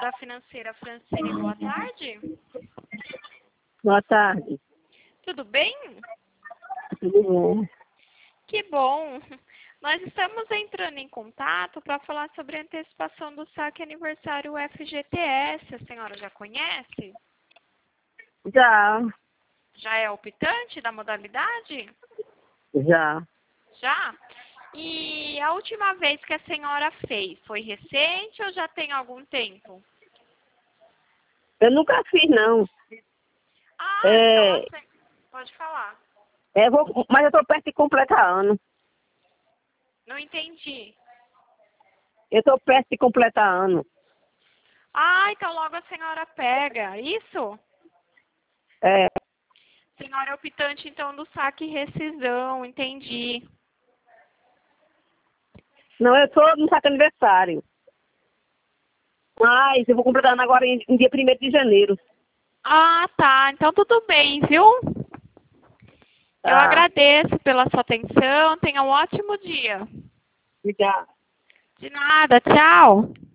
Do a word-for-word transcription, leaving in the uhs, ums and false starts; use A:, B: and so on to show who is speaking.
A: consultora financeira Francine, boa tarde.
B: Boa tarde.
A: Tudo bem?
B: Tudo bom?
A: Que bom. Nós estamos entrando em contato para falar sobre a antecipação do saque aniversário F G T S. A senhora já conhece?
B: Já,
A: Já é optante da modalidade?
B: já.
A: Já? E a última vez que a senhora fez, foi recente ou já tem algum tempo?
B: Eu nunca fiz, não.
A: Ah,
B: É,
A: então assim, pode falar.
B: é, vou, mas eu estou perto de completar ano.
A: Não entendi.
B: Eu estou perto de completar ano.
A: Ah, então logo a senhora pega, isso?
B: É,
A: Senhora é optante, então, do saque e rescisão, entendi.
B: não, eu estou no saco aniversário. Mas eu vou completar ano agora em, em dia primeiro de janeiro.
A: Ah, tá. Então tudo bem, viu? Eu
B: Tá,
A: agradeço pela sua atenção. Tenha um ótimo dia.
B: obrigada.
A: De nada, tchau.